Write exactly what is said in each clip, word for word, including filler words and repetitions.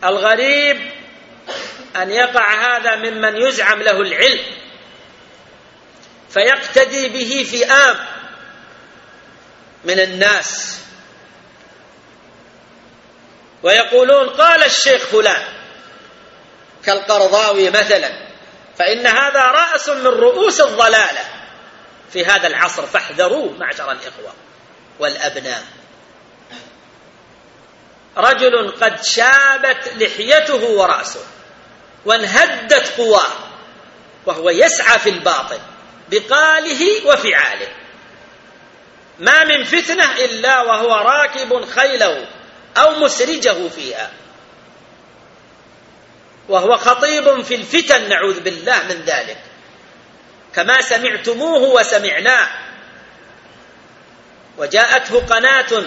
الغريب أن يقع هذا ممن يزعم له العلم فيقتدي به فئام من الناس ويقولون قال الشيخ فلان كالقرضاوي مثلا، فإن هذا رأس من رؤوس الضلالة في هذا العصر، فاحذروه معشر الإخوة والأبناء. رجل قد شابت لحيته ورأسه وانهدت قواه وهو يسعى في الباطل بقاله وفعاله، ما من فتنة إلا وهو راكب خيله أو مسرجه فيها، وهو خطيب في الفتن نعوذ بالله من ذلك، كما سمعتموه وسمعناه. وجاءته قناة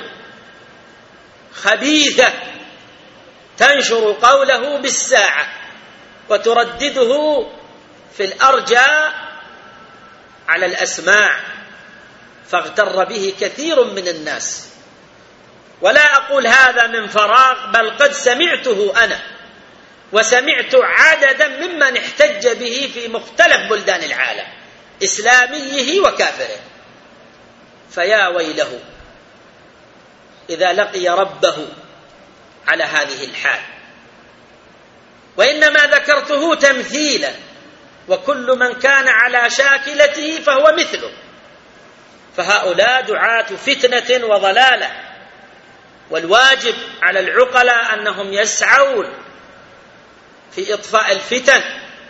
خبيثة تنشر قوله بالساعة وتردده في الأرجاء على الأسماع، فاغتر به كثير من الناس. ولا أقول هذا من فراغ، بل قد سمعته أنا وسمعت عددا ممن احتج به في مختلف بلدان العالم إسلاميه وكافره. فيا ويله إذا لقي ربه على هذه الحال. وإنما ذكرته تمثيلا، وكل من كان على شاكلته فهو مثله، فهؤلاء دعاة فتنة وضلالة، والواجب على العقلاء أنهم يسعون في إطفاء الفتن.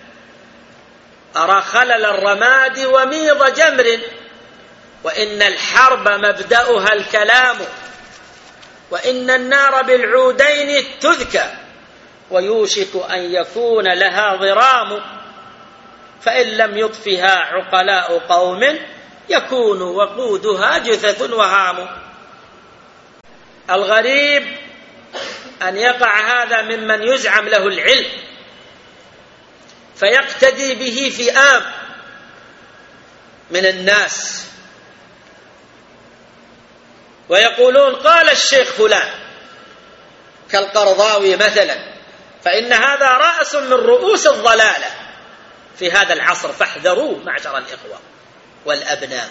أرى خلل الرماد وميض جمر، وإن الحرب مبدأها الكلام، وإن النار بالعودين تذكى، ويوشك أن يكون لها ضرام، فإن لم يطفها عقلاء قوم يكون وقودها جثث وهام. الغريب أن يقع هذا ممن يزعم له العلم فيقتدي به فئام من الناس ويقولون قال الشيخ فلان كالقرضاوي مثلا، فإن هذا رأس من رؤوس الضلالة في هذا العصر، فاحذروه معشر الإخوة والأبناء.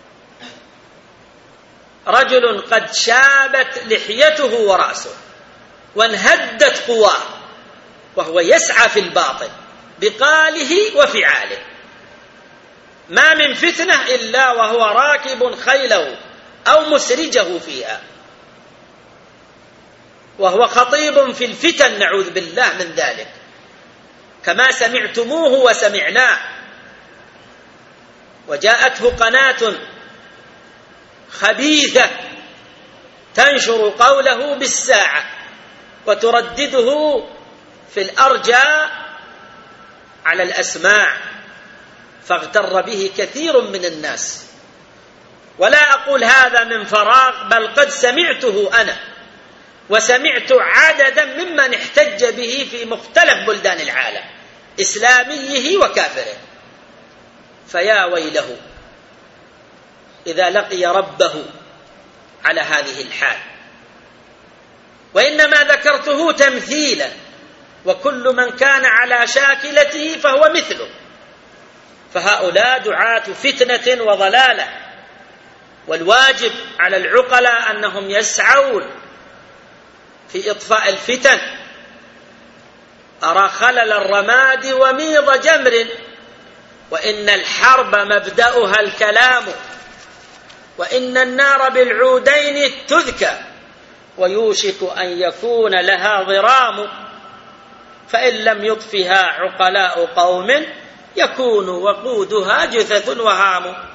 رجل قد شابت لحيته ورأسه وانهدت قواه وهو يسعى في الباطل بقاله وفعاله، ما من فتنة إلا وهو راكب خيله أو مسرجه فيها، وهو خطيب في الفتن نعوذ بالله من ذلك، كما سمعتموه وسمعناه. وجاءته قناة خبيثة تنشر قوله بالساعة وتردده في الأرجاء على الأسماع، فاغتر به كثير من الناس. ولا أقول هذا من فراغ، بل قد سمعته أنا وسمعت عددا ممن احتج به في مختلف بلدان العالم إسلاميه وكافره. فيا ويله إذا لقي ربه على هذه الحال. وإنما ذكرته تمثيلا، وكل من كان على شاكلته فهو مثله، فهؤلاء دعاة فتنة وضلالة، والواجب على العقلاء أنهم يسعون في إطفاء الفتن. أرى خلل الرماد وميض جمر، وإن الحرب مبدأها الكلام، وإن النار بالعودين تذكى، ويوشك أن يكون لها ضرام، فإن لم يطفها عقلاء قوم يكون وقودها جثث وهام.